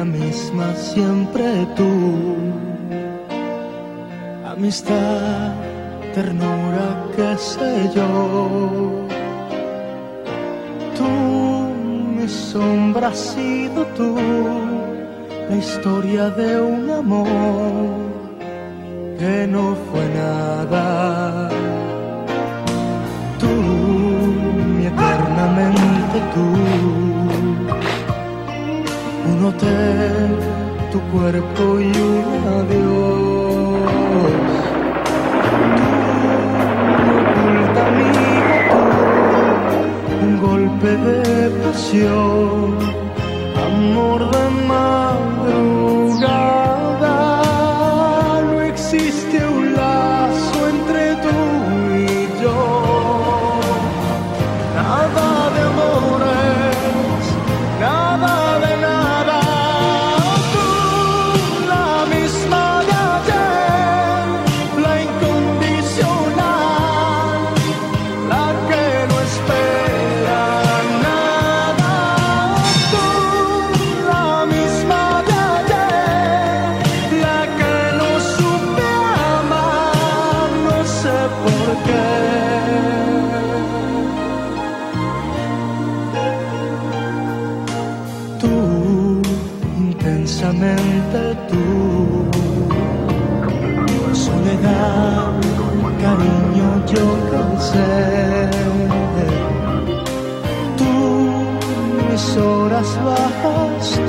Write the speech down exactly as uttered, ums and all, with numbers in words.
la misma siempre tú. Amistad, ternura, qué sé yo. Tú, mi sombra has sido tú, la historia de un amor que no fue nada. Tú, mi eternamente tú, un hotel, tu cuerpo y un adiós. Tú, mi oculta amiga, tú, un golpe de pasión, amor de madrugada. No existe un lazo entre tú y yo, nada de amores, nada de nada. Tú, la misma de ayer, la incondicional, la que no espera nada. Tú, la misma de ayer, la que no supe amar, no sé por qué. Tú, intensamente tú, soledad, cariño, yo cansé. Tú, mis horas bajas,